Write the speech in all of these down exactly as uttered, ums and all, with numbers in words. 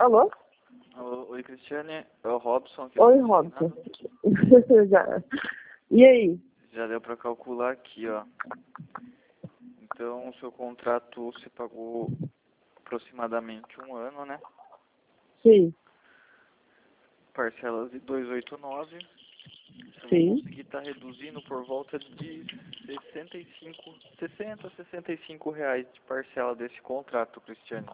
Alô? Alô, oi, Cristiane. É o Robson aqui. Oi, Robson. Já. E aí? Já deu para calcular aqui, ó. Então, o seu contrato você pagou aproximadamente um ano, né? Sim. Parcelas de duzentos e oitenta e nove. Você vai Sim. conseguir estar reduzindo por volta de sessenta e cinco, sessenta, sessenta e cinco reais de parcela desse contrato, Cristiane.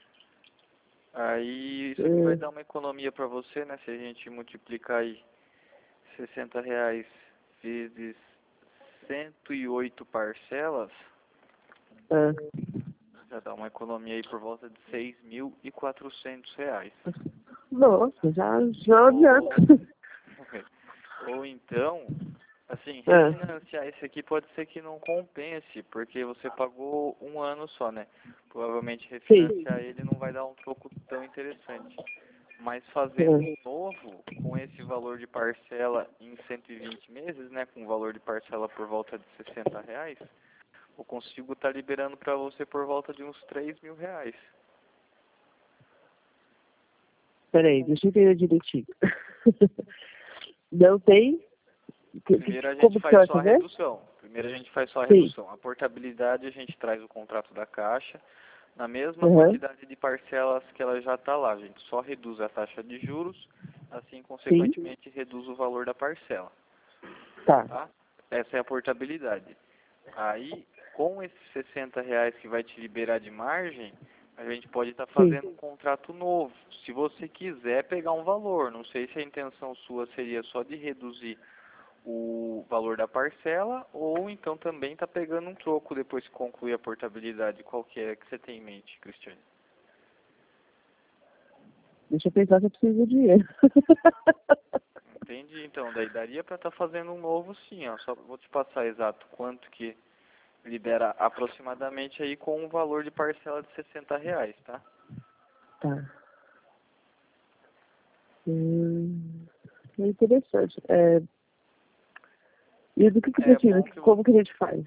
Aí isso aqui vai Hum. dar uma economia para você, né? Se a gente multiplicar aí sessenta reais vezes cento e oito parcelas, Ah. já dá uma economia aí por volta de seis mil e quatrocentos reais. Nossa, já, já adianta. Ou, ou então, assim, Ah. refinanciar esse aqui pode ser que não compense, porque você pagou um ano só, né? Provavelmente Sim. refinanciar ele não vai dar um troco tão interessante. Mas fazendo um novo, com esse valor de parcela em cento e vinte meses, né? Com valor de parcela por volta de sessenta reais, eu consigo estar liberando para você por volta de uns três mil reais. Peraí, deixa eu entender direitinho. Não tem? Primeiro a gente Como que você faz vai só a fazer? redução. Primeiro a gente faz só a Sim. redução. A portabilidade a gente traz o contrato da Caixa na mesma Uhum. quantidade de parcelas que ela já está lá. A gente só reduz a taxa de juros, assim consequentemente reduz o valor da parcela. Tá. Tá? Essa é a portabilidade. Aí, com esses sessenta reais que vai te liberar de margem, a gente pode estar fazendo um contrato novo. Se você quiser pegar um valor, não sei se a intenção sua seria só de reduzir o valor da parcela, ou então também está pegando um troco depois que concluir a portabilidade. Qual que é que você tem em mente, Cristiane? Deixa eu pensar se eu preciso de dinheiro. Entendi, então. Daí daria para estar fazendo um novo sim, ó. Só vou te passar exato quanto que libera aproximadamente aí com um valor de parcela de sessenta reais, tá? Tá. Hum, é interessante. É... E do que que É precisa? bom que Como você... que a gente faz?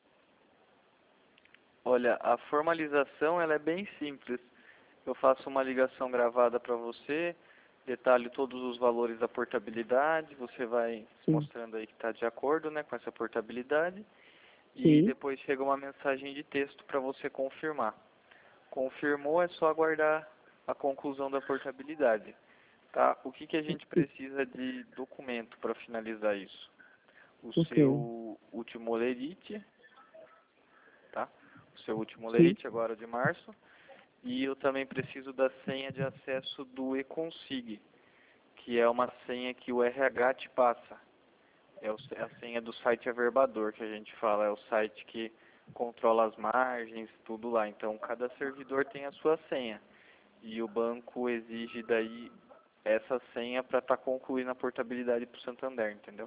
Olha, a formalização ela é bem simples. Eu faço uma ligação gravada para você, detalho todos os valores da portabilidade, você vai Sim. mostrando aí que está de acordo, né, com essa portabilidade, e Sim. depois chega uma mensagem de texto para você confirmar. Confirmou, é só aguardar a conclusão da portabilidade. Tá? O que, que a gente precisa de documento para finalizar isso? O Ok. seu último olerite, tá? O seu último Sim. olerite agora de março. E eu também preciso da senha de acesso do eConsig, que é uma senha que o R H te passa. É o- é a senha do site Averbador, que a gente fala. É o site que controla as margens, tudo lá. Então, cada servidor tem a sua senha. E o banco exige daí essa senha para estar concluindo a portabilidade para o Santander, entendeu?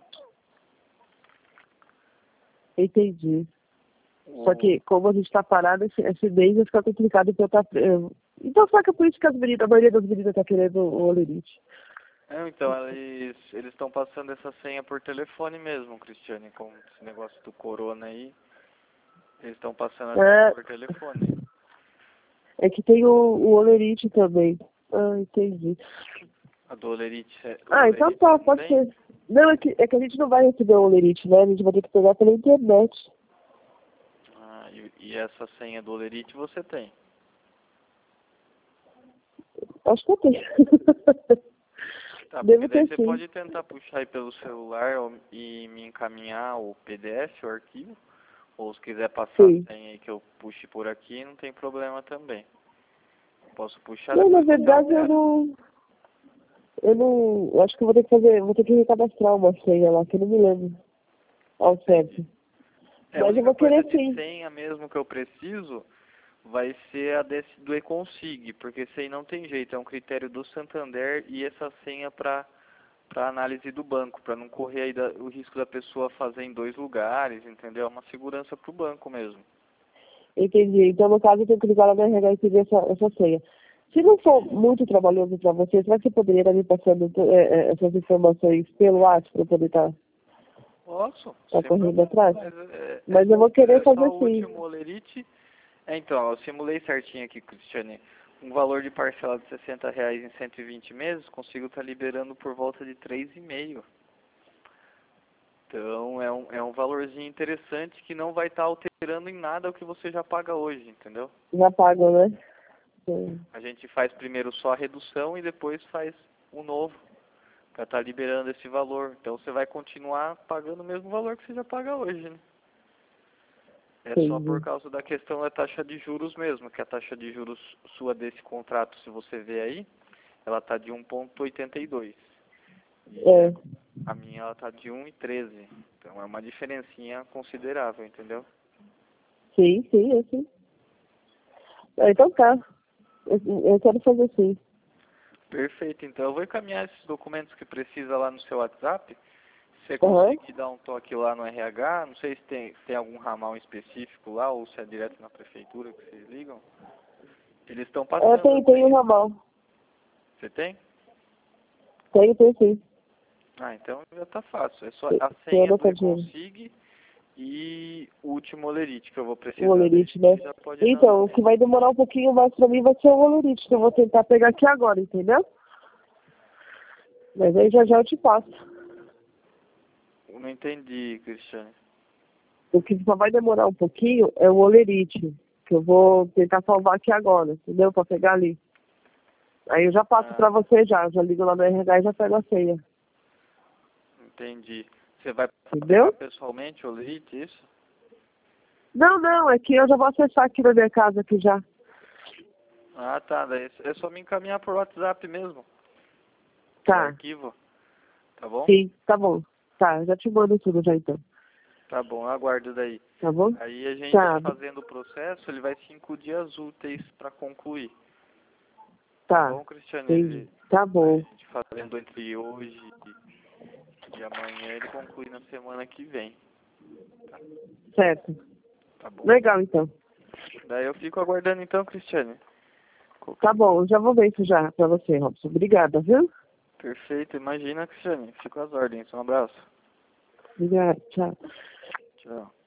Entendi. Só O... que, como a gente está parado, esse, esse mês vai ficar complicado para eu estar... Então, só que é por isso que as meninas, a maioria das meninas está querendo o olerite. É, então, eles eles estão passando essa senha por telefone mesmo, Cristiane, com esse negócio do corona aí. Eles estão passando a senha É, por telefone. é que tem o, o olerite também. Ah, entendi. A do Olerite, é- o Ah, então Olerite tá, não pode tem? ser. Não, é que, é que a gente não vai receber o olerite, né? A gente vai ter que pegar pela internet. Ah, e, e essa senha do Olerite você tem? Acho que eu tenho. Tá, porque Devo daí ter você sim. pode tentar puxar aí pelo celular ou- e me encaminhar o P D F, o arquivo. Ou se quiser passar a Sim. senha aí que eu puxe por aqui, não tem problema também. Posso puxar, Não, na depois você verdade eu altera. não. Eu não. Eu acho que eu vou ter que fazer. Vou ter que recadastrar uma senha lá, que eu não me lembro ao certo. É, a Mas eu única vou coisa querer de sim. senha mesmo que eu preciso vai ser a desse do eConsig, porque esse aí não tem jeito, é um critério do Santander e essa senha para para análise do banco, para não correr aí da, o risco da pessoa fazer em dois lugares, entendeu? É uma segurança para o banco mesmo. Entendi. Então, no caso, eu tenho que ligar lá na R H e pedir essa, essa senha. Se não for muito trabalhoso para você, será que você poderia estar me passando é, é, essas informações pelo WhatsApp para eu poder estar Posso, tá sem correndo problema, atrás? mas é, Mas é, eu vou querer é só fazer o sim. último olerite. É, então, eu simulei certinho aqui, Cristiane, um valor de parcela de sessenta reais em cento e vinte meses, consigo estar liberando por volta de três e meio. Então é um, é um valorzinho interessante que não vai estar alterando em nada o que você já paga hoje, entendeu? Já pagam, né? Sim. A gente faz primeiro só a redução e depois faz o novo, para estar liberando esse valor. Então você vai continuar pagando o mesmo valor que você já paga hoje, né? É Entendi. só por causa da questão da taxa de juros mesmo, que a taxa de juros sua desse contrato, se você ver aí, ela está de um vírgula oitenta e dois. E É. a minha ela está de um vírgula treze. Então é uma diferencinha considerável, entendeu? Sim, sim, é sim. Ah, então tá. Eu, eu quero fazer assim. Perfeito, então eu vou encaminhar esses documentos que precisa lá no seu WhatsApp. Se você Aham. conseguir dar um toque lá no R H, não sei se tem, se tem algum ramal específico lá ou se é direto na prefeitura que vocês ligam. Eles estão É, passando. tem, tem um ramal. Você tem? Tem, tem sim. Ah, então já tá fácil. É só Tem, a tem senha do anotadinho. Econsigue e o último olerite que eu vou O precisar. olerite, Daí né? você já pode dar Então, o andamento. que vai demorar um pouquinho mais pra mim vai ser o olerite, que eu vou tentar pegar aqui agora, entendeu? Mas aí já já eu te passo. Eu não entendi, Cristiane. O que só vai demorar um pouquinho é o olerite, que eu vou tentar salvar aqui agora, entendeu? Pra pegar ali. Aí eu já passo Ah, pra você já, já ligo lá no R H e já pego a senha. entendi. Você vai passar a Entendeu? pegar pessoalmente o olerite, isso? Não, não, é que eu já vou acessar aqui na minha casa aqui já. Ah, tá. Daí é só me encaminhar por WhatsApp mesmo. O Tá, arquivo. Tá bom? sim, tá bom. Tá, já te mando tudo já então. Tá bom, eu aguardo daí. Tá bom? Aí a gente Tá, fazendo o processo, ele vai cinco dias úteis para concluir. Tá tá, bom, Cristiane? entendi. Ele, Tá a bom, gente fazendo entre hoje e amanhã, ele conclui na semana que vem. Tá, certo. tá bom? Legal então. Daí eu fico aguardando então, Cristiane. Tá bom, já vou ver isso já pra você, Robson. Obrigada, viu? Perfeito, imagina, Cristiane. Fico às ordens. Um abraço. Obrigada, tchau. Tchau.